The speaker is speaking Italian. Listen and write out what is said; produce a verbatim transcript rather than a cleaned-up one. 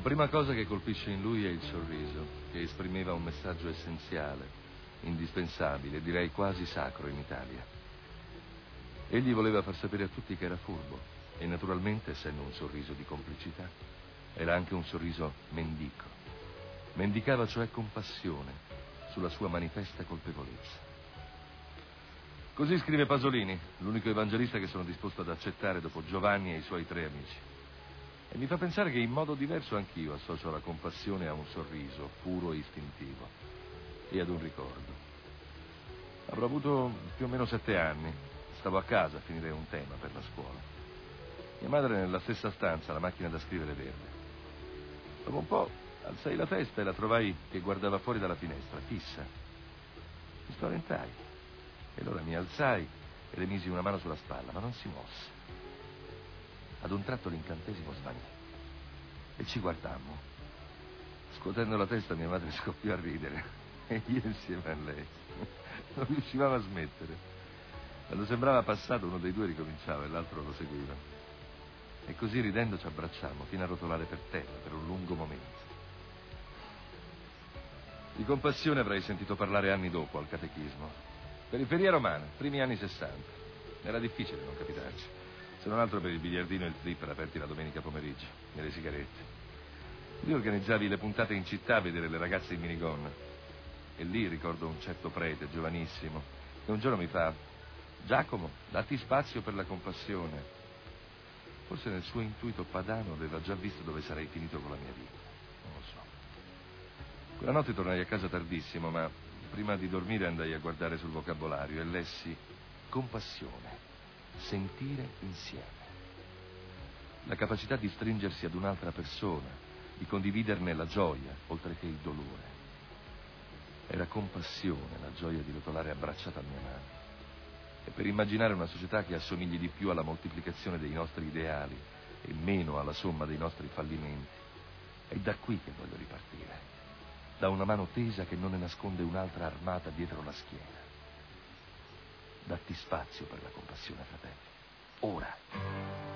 prima cosa che colpisce in lui è il sorriso, che esprimeva un messaggio essenziale, indispensabile, direi quasi sacro in Italia. Egli voleva far sapere a tutti che era furbo e naturalmente, essendo un sorriso di complicità, era anche un sorriso mendico. Mendicava cioè compassione sulla sua manifesta colpevolezza. Così scrive Pasolini, l'unico evangelista che sono disposto ad accettare dopo Giovanni e i suoi tre amici. E mi fa pensare che in modo diverso anch'io associo la compassione a un sorriso puro e istintivo e ad un ricordo. Avrò avuto più o meno sette anni. Stavo a casa a finire un tema per la scuola. Mia madre nella stessa stanza, la macchina da scrivere verde. Dopo un po' alzai la testa e la trovai che guardava fuori dalla finestra, fissa. Mi spaventai. E allora mi alzai e le misi una mano sulla spalla, ma non si mosse. Ad un tratto l'incantesimo svanì e ci guardammo. Scuotendo la testa mia madre scoppiò a ridere e io insieme a lei. Non riuscivamo a smettere. Quando sembrava passato uno dei due ricominciava e l'altro lo seguiva. E così ridendo ci abbracciammo fino a rotolare per terra per un lungo momento. Di compassione avrei sentito parlare anni dopo al catechismo. Periferia romana, primi anni sessanta. Era difficile non capitarci, se non altro per il biliardino e il flipper aperti la domenica pomeriggio e le sigarette. Lì organizzavi le puntate in città a vedere le ragazze in minigonna. E lì ricordo un certo prete, giovanissimo, che un giorno mi fa: Giacomo, datti spazio per la compassione. Forse nel suo intuito padano aveva già visto dove sarei finito con la mia vita. Non lo so. Quella notte tornai a casa tardissimo, ma prima di dormire andai a guardare sul vocabolario e lessi compassione, sentire insieme. La capacità di stringersi ad un'altra persona, di condividerne la gioia, oltre che il dolore. Era compassione la gioia di rotolare abbracciata a mia mano. E per immaginare una società che assomigli di più alla moltiplicazione dei nostri ideali e meno alla somma dei nostri fallimenti, è da qui che voglio ripartire. Da una mano tesa che non ne nasconde un'altra armata dietro la schiena. Datti spazio per la compassione, fratelli. Ora.